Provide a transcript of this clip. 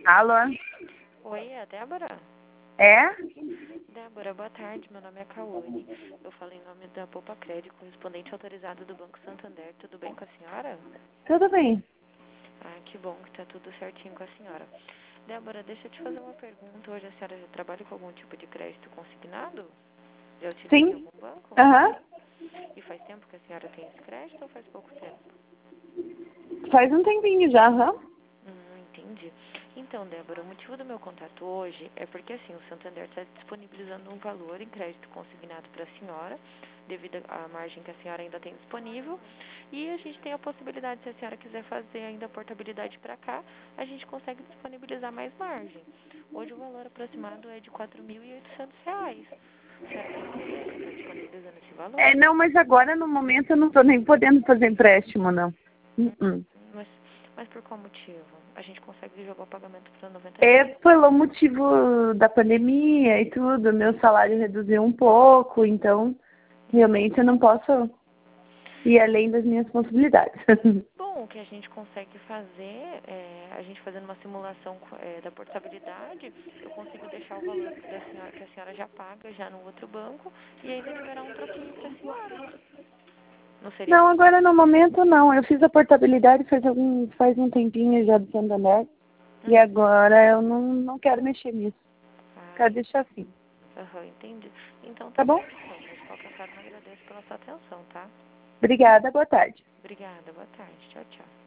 Alô? Oi, é a Débora? É? Débora, boa tarde. Meu nome é Cauane. Eu falo em nome da Poupa Crédito, correspondente autorizado do Banco Santander. Tudo bem com a senhora? Tudo bem. Ah, que bom que tá tudo certinho com a senhora. Débora, deixa eu te fazer uma pergunta. Hoje a senhora já trabalha com algum tipo de crédito consignado? Já utiliza em Sim? algum banco? Aham. E faz tempo que a senhora tem esse crédito ou faz pouco tempo? Faz um tempinho já, aham. Entendi. Então, Débora, o motivo do meu contato hoje é porque, assim, o Santander está disponibilizando um valor em crédito consignado para a senhora, devido à margem que a senhora ainda tem disponível, e a gente tem a possibilidade, se a senhora quiser fazer ainda a portabilidade para cá, a gente consegue disponibilizar mais margem. Hoje o valor aproximado é de R$ 4.800. A senhora tem interesse em estar disponibilizando esse valor? Não, mas agora no momento eu não tô nem podendo fazer empréstimo, não. Mas, mas por qual motivo? A gente consegue jogar o pagamento para 90 É dias. pelo motivo da pandemia e tudo, meu salário reduziu um pouco, então realmente eu não posso ir além das minhas possibilidades. Bom, o que a gente consegue fazer é, a gente fazendo uma simulação da portabilidade, eu consigo deixar o valor da senhora, que a senhora já paga já no outro banco, e ainda liberar um troquinho para a senhora. Não seria Não, bom? agora no momento não. Eu fiz a portabilidade faz um tempinho já do Santander e agora eu não quero mexer nisso. Quero Ah, deixar assim. entendi. Então Tá tá bom? certo, então. Mas de qualquer forma, agradeço pela sua atenção, tá? Obrigada, boa tarde. Obrigada, boa tarde. Tchau, tchau.